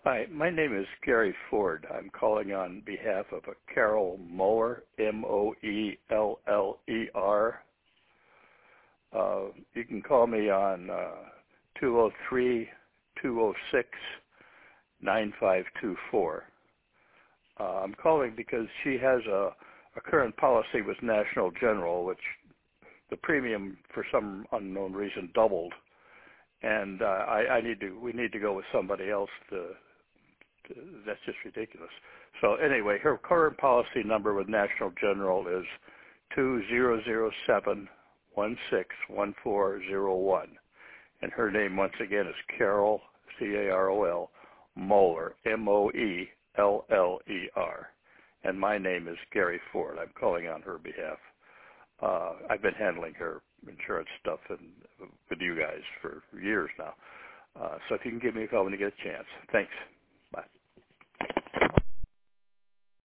Hi, my name is Gary Ford. I'm calling on behalf of a Carol Moeller, Moeller. You can call me on 203-206-9524. I'm calling because she has a current policy with National General, which the premium for some unknown reason doubled, and we need to go with somebody else that's just ridiculous. So anyway, her current policy number with National General is 2007-161401. And her name, once again, is Carol, Carol, Moeller, Moeller. And my name is Gary Ford. I'm calling on her behalf. I've been handling her insurance stuff with you guys for years now. So if you can give me a call when you get a chance. Thanks.